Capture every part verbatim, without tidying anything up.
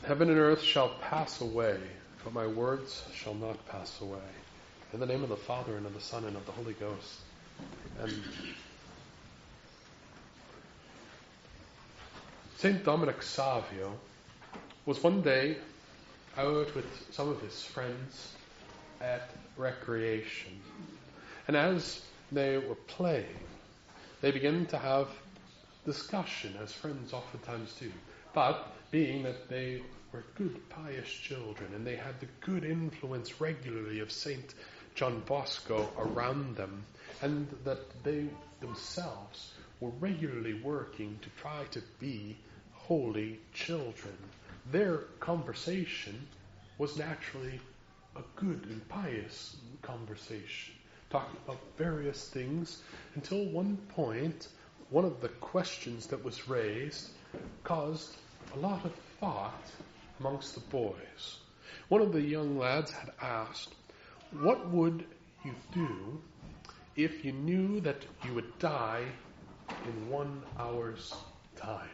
Heaven and earth shall pass away, but my words shall not pass away. In the name of the Father, and of the Son, and of the Holy Ghost. And Saint Dominic Savio was one day out with some of his friends at recreation. And as they were playing, they began to have discussion, as friends oftentimes do. But being that they were good, pious children, and they had the good influence regularly of Saint John Bosco around them, and that they themselves were regularly working to try to be holy children, their conversation was naturally a good and pious conversation, talking about various things, until one point, one of the questions that was raised caused a lot of thought amongst the boys. One of the young lads had asked, what would you do if you knew that you would die in one hour's time?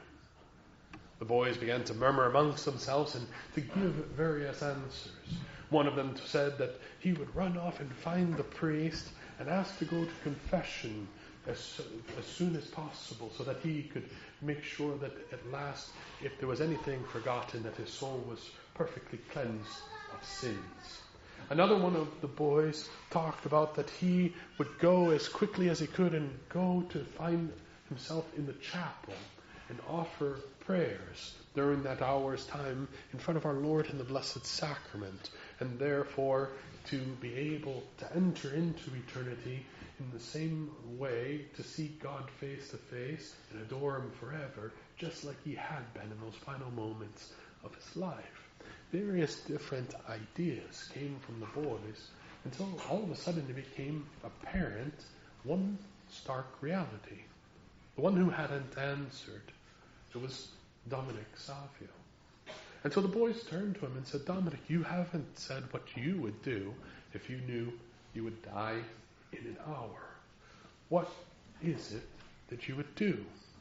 The boys began to murmur amongst themselves and to give various answers. One of them said that he would run off and find the priest and ask to go to confession as, as soon as possible, so that he could make sure that at last, if there was anything forgotten, that his soul was perfectly cleansed of sins. Another one of the boys talked about that he would go as quickly as he could and go to find himself in the chapel and offer prayers during that hour's time in front of our Lord in the Blessed Sacrament, and therefore to be able to enter into eternity in the same way, to see God face to face and adore Him forever, just like he had been in those final moments of his life. Various different ideas came from the boys until all of a sudden it became apparent one stark reality. The one who hadn't answered, it was Dominic Savio. And so the boys turned to him and said, Dominic, you haven't said what you would do if you knew you would die in an hour. What is it that you would do?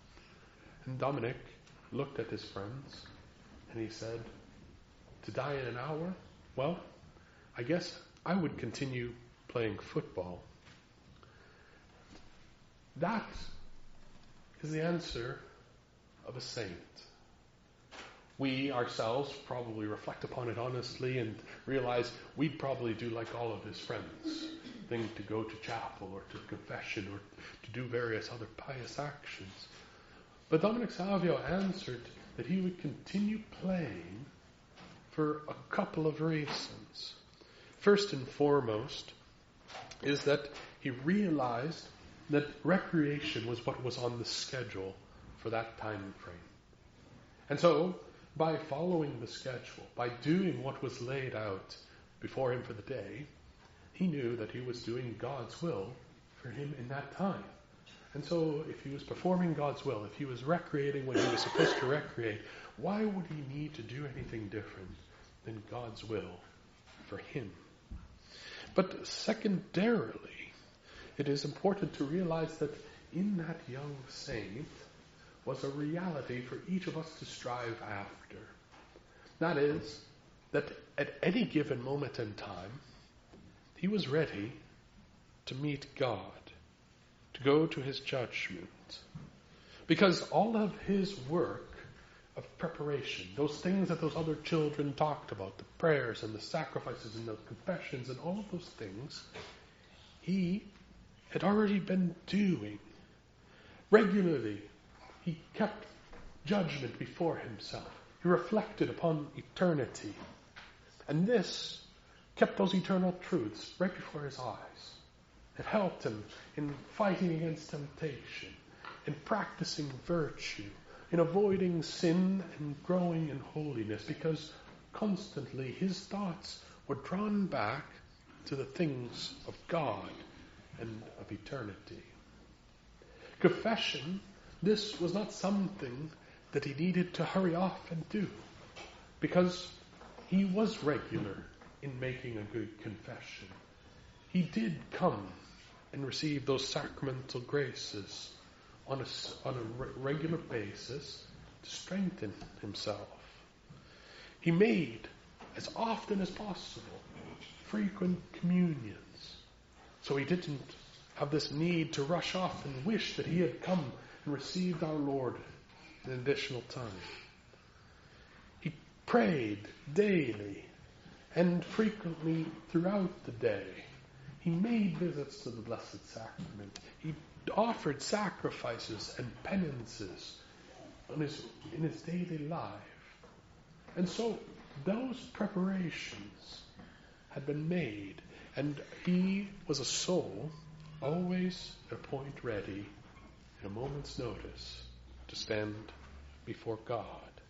And Dominic looked at his friends and he said, to die in an hour? Well, I guess I would continue playing football. That is the answer of a saint. We ourselves probably reflect upon it honestly and realize we'd probably do like all of his friends, think to go to chapel or to confession or to do various other pious actions. But Dominic Savio answered that he would continue playing for a couple of reasons. First and foremost is that he realized that recreation was what was on the schedule for that time frame. And so, by following the schedule, by doing what was laid out before him for the day, he knew that he was doing God's will for him in that time. And so, if he was performing God's will, if he was recreating when he was supposed to recreate, why would he need to do anything different than God's will for him? But secondarily, it is important to realize that in that young saint was a reality for each of us to strive after. That is, that at any given moment in time, he was ready to meet God, to go to his judgment. Because all of his work of preparation, those things that those other children talked about, the prayers and the sacrifices and the confessions and all of those things, he had already been doing regularly. He kept judgment before himself. He reflected upon eternity. And this kept those eternal truths right before his eyes. It helped him in fighting against temptation, in practicing virtue, in avoiding sin and growing in holiness, because constantly his thoughts were drawn back to the things of God and of eternity. Confession, this was not something that he needed to hurry off and do, because he was regular in making a good confession. He did come and receive those sacramental graces on a, on a re- regular basis to strengthen himself. He made, as often as possible, frequent communions. So he didn't have this need to rush off and wish that he had come and received our Lord an additional time. He prayed daily and frequently throughout the day. He made visits to the Blessed Sacrament. He offered sacrifices and penances on his, in his daily life. And so those preparations had been made, and he was a soul always at a point ready, in a moment's notice, to stand before God.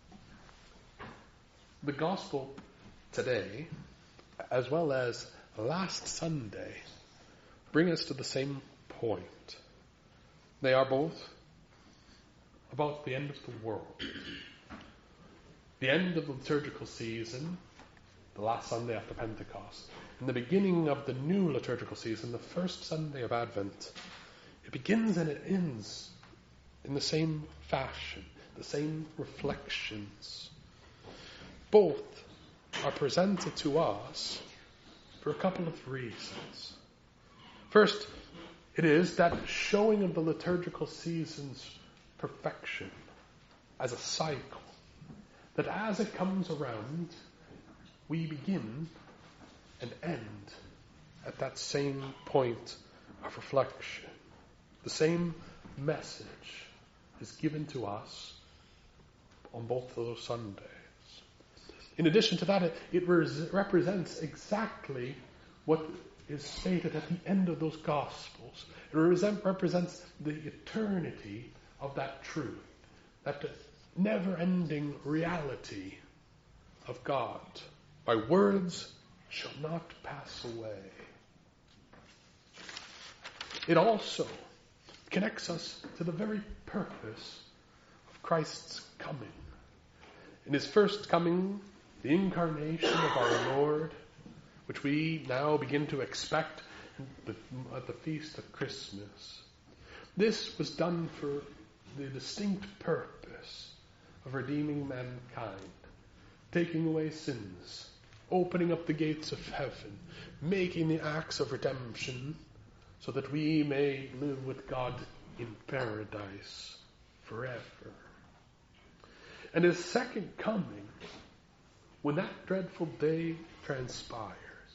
The gospel today, as well as last Sunday, bring us to the same point. They are both about the end of the world. The end of the liturgical season, the last Sunday after Pentecost, and the beginning of the new liturgical season, the first Sunday of Advent. It begins and it ends in the same fashion, the same reflections. Both are presented to us for a couple of reasons. First, it is that showing of the liturgical season's perfection as a cycle, that as it comes around, we begin and end at that same point of reflection. The same message is given to us on both of those Sundays. In addition to that, it, it res- represents exactly what is stated at the end of those Gospels. It resent, represents the eternity of that truth, that never-ending reality of God. My words shall not pass away. It also connects us to the very purpose of Christ's coming. In his first coming, the incarnation of our Lord, which we now begin to expect at the feast of Christmas. This was done for the distinct purpose of redeeming mankind, taking away sins, opening up the gates of heaven, making the acts of redemption so that we may live with God in paradise forever. And his second coming, when that dreadful day transpires,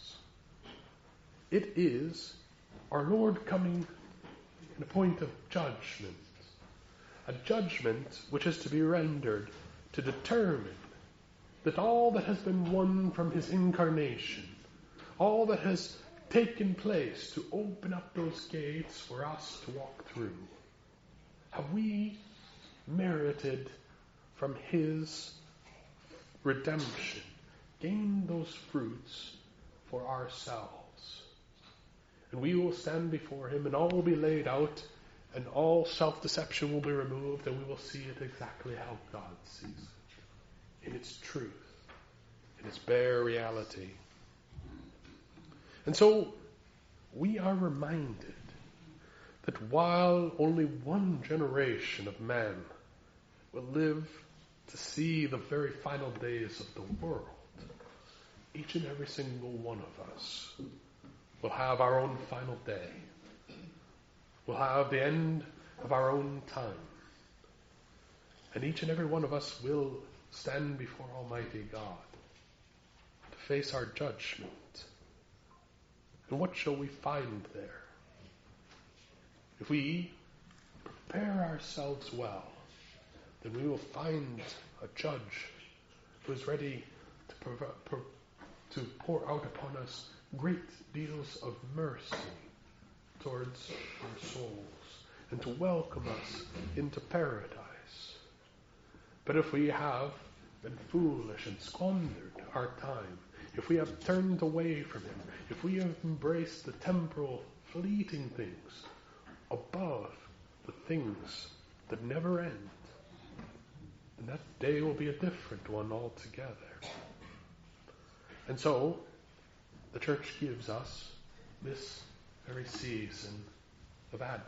it is our Lord coming in a point of judgment, a judgment which is to be rendered to determine that all that has been won from his incarnation, all that has taken place to open up those gates for us to walk through, have we merited from his redemption, gained those fruits for ourselves. And we will stand before him, and all will be laid out, and all self-deception will be removed, and we will see it exactly how God sees it, in its truth, in its bare reality. And so we are reminded that while only one generation of man will live to see the very final days of the world, each and every single one of us will have our own final day. We'll have the end of our own time. And each and every one of us will stand before Almighty God to face our judgment. And what shall we find there? If we prepare ourselves well, then we will find a judge who is ready to, prov- pro- to pour out upon us great deals of mercy towards our souls and to welcome us into paradise. But if we have been foolish and squandered our time, if we have turned away from him, if we have embraced the temporal, fleeting things above the things that never end, then that day will be a different one altogether. And so, the church gives us this very season of Advent.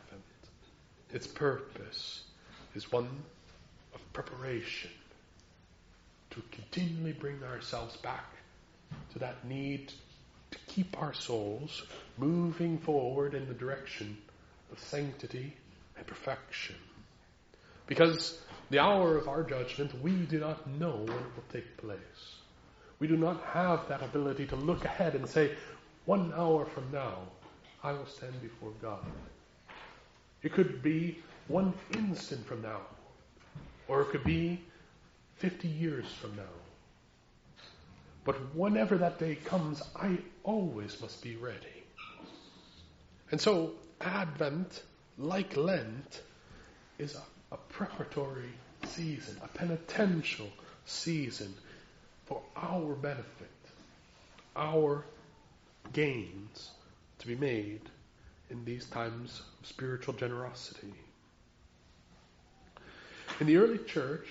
Its purpose is one of preparation, to continually bring ourselves back to that need to keep our souls moving forward in the direction of sanctity and perfection. Because the hour of our judgment, we do not know when it will take place. We do not have that ability to look ahead and say, one hour from now, I will stand before God. It could be one instant from now, or it could be fifty years from now. But whenever that day comes, I always must be ready. And so, Advent, like Lent, is a, a preparatory season, a penitential season for our benefit, our gains to be made in these times of spiritual generosity. In the early church,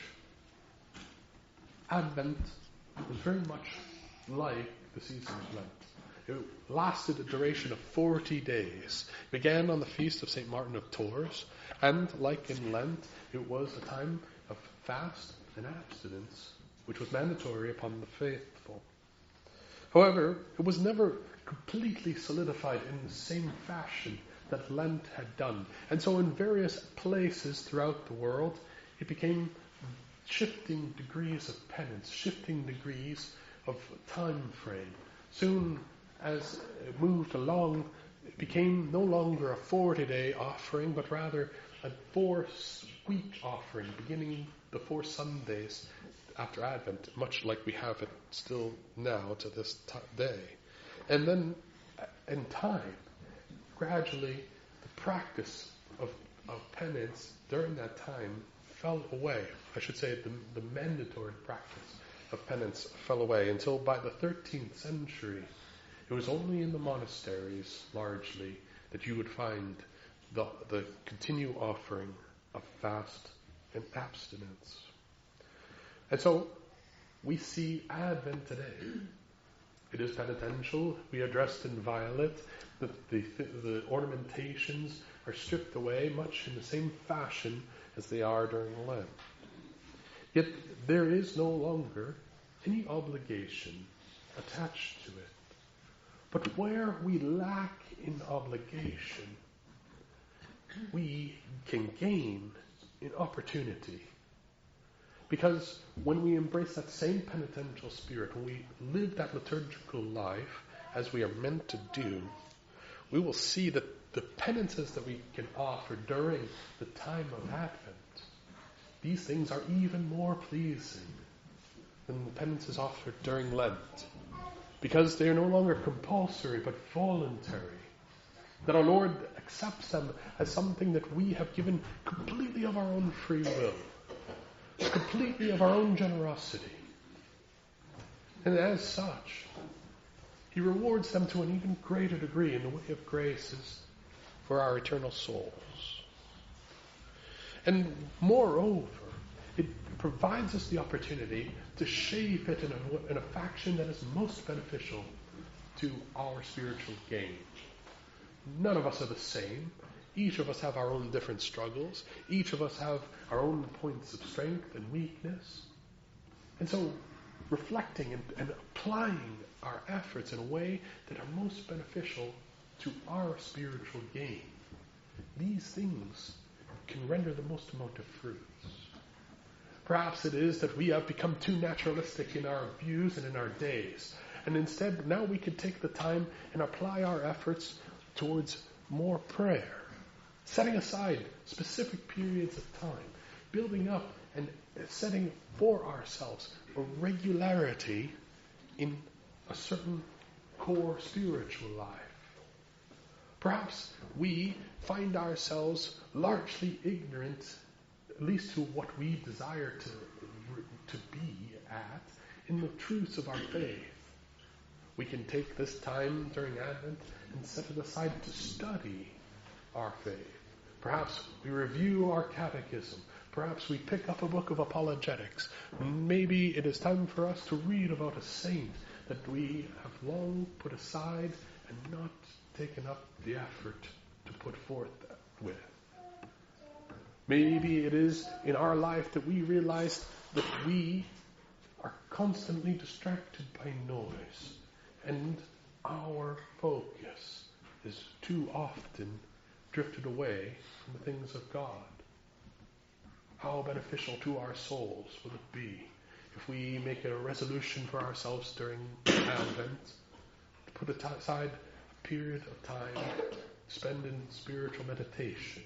Advent was very much like the season of Lent. It lasted a duration of forty days. It began on the feast of Saint Martin of Tours, and like in Lent, it was a time of fast and abstinence, which was mandatory upon the faithful. However, it was never completely solidified in the same fashion that Lent had done. And so in various places throughout the world, it became shifting degrees of penance, shifting degrees of time frame. Soon as it moved along, it became no longer a forty-day offering, but rather a four-week offering, beginning the four Sundays after Advent, much like we have it still now to this t- day. And then, in time, gradually, the practice of, of penance during that time fell away. I should say the, the mandatory practice of penance fell away until by the thirteenth century, it was only in the monasteries, largely, that you would find the, the continued offering of fast and abstinence. And so, we see Advent today. It is penitential. We are dressed in violet. The, the, the ornamentations are stripped away, much in the same fashion as they are during Lent. Yet there is no longer any obligation attached to it. But where we lack in obligation, we can gain in opportunity. Because when we embrace that same penitential spirit, when we live that liturgical life as we are meant to do, we will see that the penances that we can offer during the time of Advent, these things are even more pleasing than the penances offered during Lent. Because they are no longer compulsory but voluntary. That our Lord accepts them as something that we have given completely of our own free will. Completely of our own generosity. And as such, He rewards them to an even greater degree in the way of graces for our eternal souls. And moreover, it provides us the opportunity to shape it in a, in a fashion that is most beneficial to our spiritual gain. None of us are the same. Each of us have our own different struggles. Each of us have our own points of strength and weakness. And so, reflecting and, and applying our efforts in a way that are most beneficial to our spiritual gain, these things can render the most amount of fruits. Perhaps it is that we have become too naturalistic in our views and in our days. And instead, now we can take the time and apply our efforts towards more prayer. Setting aside specific periods of time, building up and setting for ourselves a regularity in a certain core spiritual life. Perhaps we find ourselves largely ignorant, at least to what we desire to, to be at, in the truths of our faith. We can take this time during Advent and set it aside to study our faith. Perhaps we review our catechism. Perhaps we pick up a book of apologetics. Maybe it is time for us to read about a saint that we have long put aside and not taken up the effort to put forth with. Maybe it is in our life that we realize that we are constantly distracted by noise, and our focus is too often drifted away from the things of God. How beneficial to our souls will it be if we make a resolution for ourselves during Advent to put aside a period of time spend in spiritual meditation?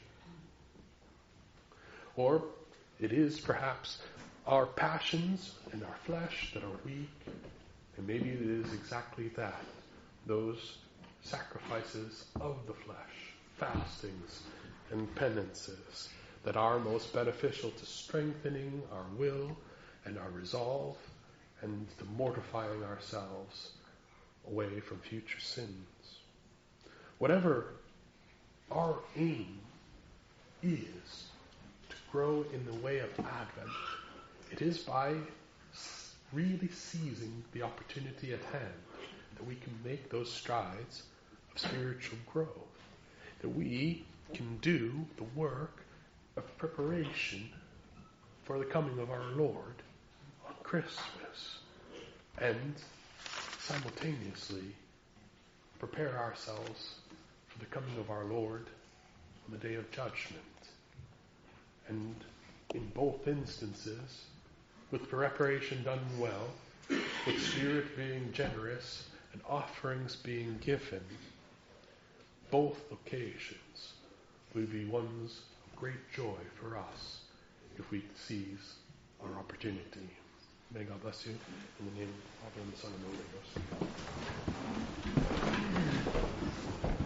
Or it is perhaps our passions and our flesh that are weak, and maybe it is exactly that, those sacrifices of the flesh, fastings and penances, that are most beneficial to strengthening our will and our resolve and to mortifying ourselves away from future sins. Whatever our aim is to grow in the way of Advent, it is by really seizing the opportunity at hand that we can make those strides of spiritual growth, that we can do the work of preparation for the coming of our Lord on Christmas, and simultaneously prepare ourselves for the coming of our Lord on the day of judgment. And in both instances, with preparation done well, with spirit being generous and offerings being given, both occasions will be ones of great joy for us if we seize our opportunity. May God bless you. In the name of the Father, and the Son, and the Holy Ghost.